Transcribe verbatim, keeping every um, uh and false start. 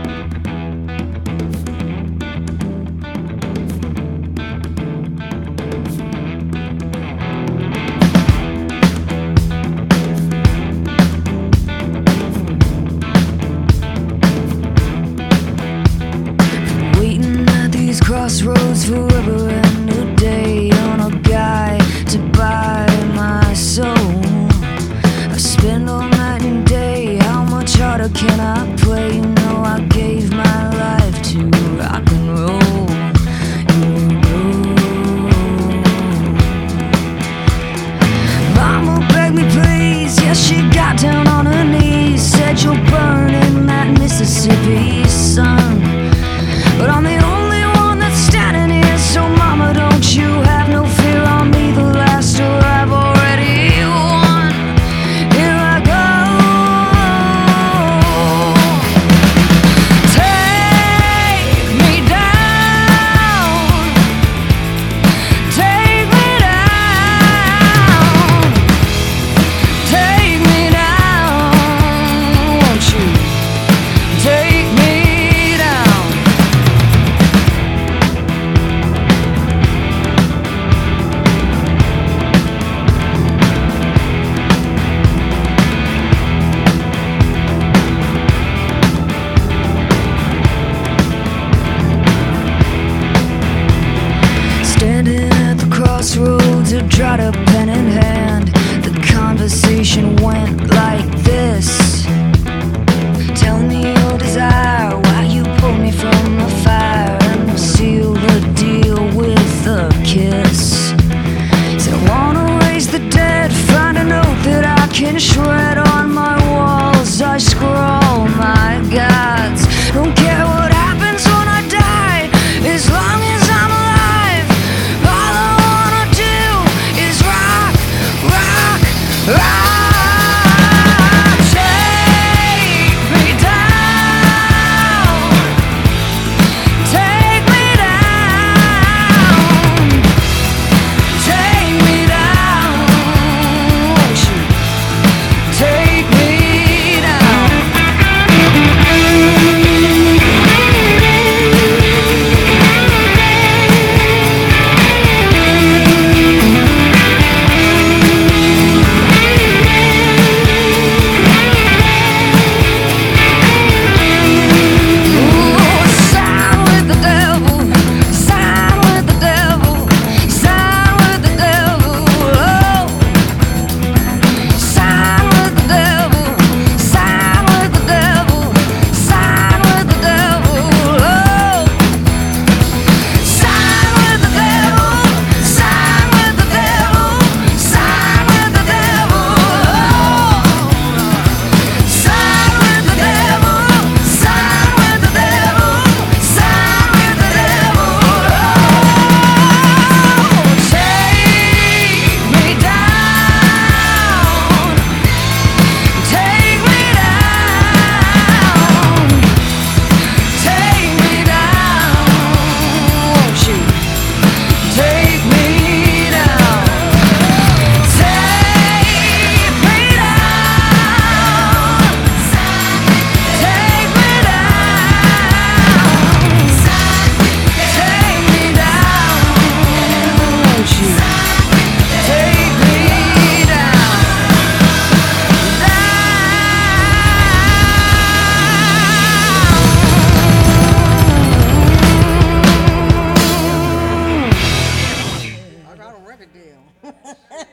Crossroads forever and a day on a guy to buy my soul. I spend all night and day, how much harder can I play? You know I gave my life to rock and roll. Mama begged me please, yes she got down on her knees, said you'll burn in that Mississippi sun. But I'm the only standing here, so mama, don't you have no fear on me. The last door I've already won. Here I go. Take me down. Take me down. Take me down. Won't you take me down? Standing at the crossroads, a dried up pen in hand, the conversation went like this. Tell me your desire, why you pulled me from the fire, and we'll seal the deal with a kiss. Said I wanna raise the dead, find a note that I can shred on my walls. I scrawl my gods, don't care what happens when I die, as long as I'm alive. All I wanna do is rock, rock, rock. Take me down. Take me down. Take me down. Won't you take me down? Ooh, sign with the devil, sign with the devil, sign with the devil. Oh, sign with the devil, sign with the devil, sign with the devil. Oh, sign with the devil, sign with the devil, sign with the devil. Oh, sign with the devil, sign with the devil, sign with the devil. Oh, take me down, take me down, take me down. Won't you take me down? Take me down, take me down, take me down. Won't you take me down? I got a record deal.